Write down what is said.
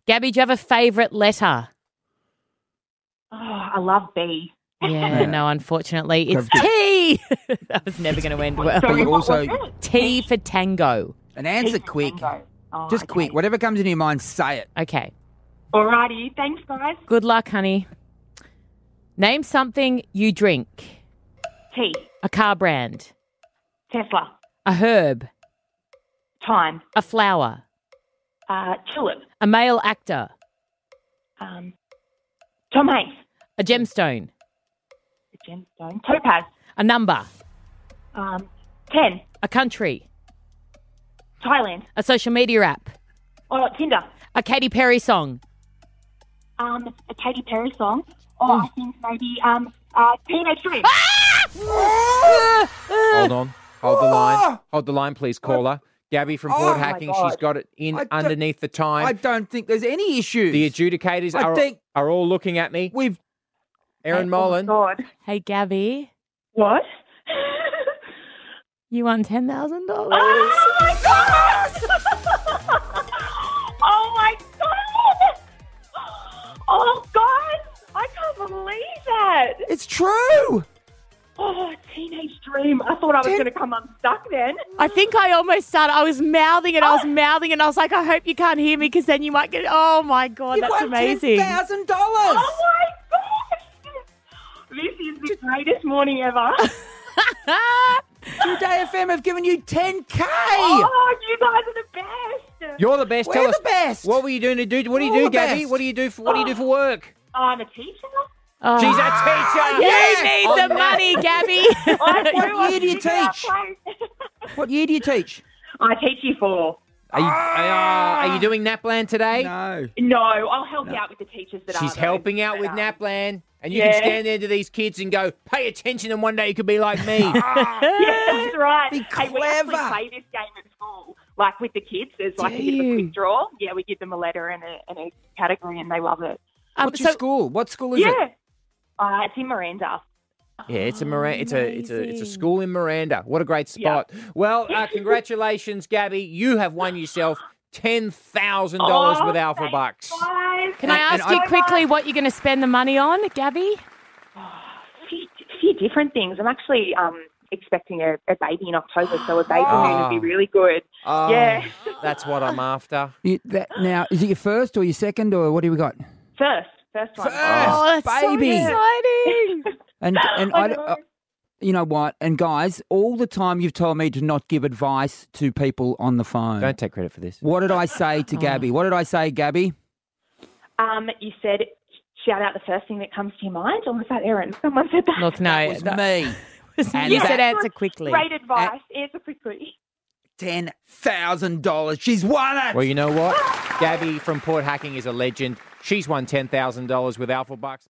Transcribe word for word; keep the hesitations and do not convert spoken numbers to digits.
Gabby, do you have a favourite letter? Oh, I love B. Yeah, no, unfortunately. It's T. That was never going to end well. But you also T for tango. an answer quick. Oh, Just okay. quick. Whatever comes into your mind, say it. Okay. Alrighty, thanks, guys. Good luck, honey. Name something you drink. Tea, A car brand. Tesla, A herb. time, A flower. uh, tulip, A male actor. um, Tom Hanks, A gemstone. the gemstone, topaz, A number. um, ten, A country. Thailand, A social media app. oh, Tinder, A Katy Perry song. um, a Katy Perry song. Oh, I think maybe um, uh, Teenage Dream. Hold on. Hold the line. Hold the line, please, caller. Gabby from Oh, Port my Hacking, God. she's got it in I don't- underneath the time. I don't think there's any issues. the adjudicators I are, think- are all looking at me. We've Erin Oh, Molan. God. Hey, Gabby. What? You won ten thousand dollars. Oh, my God! Oh, my God! Oh, guys, I can't believe that. it's true. Oh, Teenage Dream. I thought I was Ten- going to come unstuck then. I think I almost started. I was mouthing it. I was mouthing it. And I was like, I hope you can't hear me because then you might get. Oh my God, You that's won amazing. ten thousand dollars. Oh, my gosh. This is the greatest morning ever. Today F M have given you ten K. Oh, you guys are the best. You're the best. We're Tell the us. best. What were you doing to do? What do you We're do, the Gabby? best. What do you do for what do you do for work? I'm a teacher. Oh. She's a teacher. You need On the that- money, Gabby. I What year do you figured out teach? place. What year do you teach? I teach you four. Are you, uh, are you doing Naplan today? No. No, I'll help out with the teachers that are. She's though. helping out with But, um, Naplan. And you yeah. can stand there to these kids and go, pay attention, and one day you could be like me. Yeah, that's right. Be Hey, we actually clever. play this game at school, like with the kids. There's like Do a bit of a you? quick draw. Yeah, we give them a letter and a, and a category, and they love it. Um, What's your so- school? What school is Yeah, it? uh, it's in Miranda. Yeah, it's a Miranda. It's a it's a it's a Amazing. school in Miranda. What a great spot. Well, uh, congratulations, Gabby. You have won yourself ten thousand dollars Oh, with Alpha thanks, Bucks. Guys. Can I And ask I- you quickly what you're going to spend the money on, Gabby? A few, few different things. I'm actually um, expecting a, a baby in October, so a baby moon would be really good. Oh, Yeah. that's what I'm after. You, that, now, is it your first or your second or what do we got? First, first one. First. Oh, that's baby. so exciting. And and I I, know. uh, you know what? And guys, all the time you've told me to not give advice to people on the phone. Don't take credit for this. What did I say to Gabby? What did I say, Gabby? Um, you said shout out the first thing that comes to your mind, or was that Erin? Someone said that. Look, no. It was that- me. And you that- said answer quickly. Great advice. Answer quickly. ten thousand dollars. She's won it. Well, you know what? Gabby from Port Hacking is a legend. She's won ten thousand dollars with Alpha Bucks.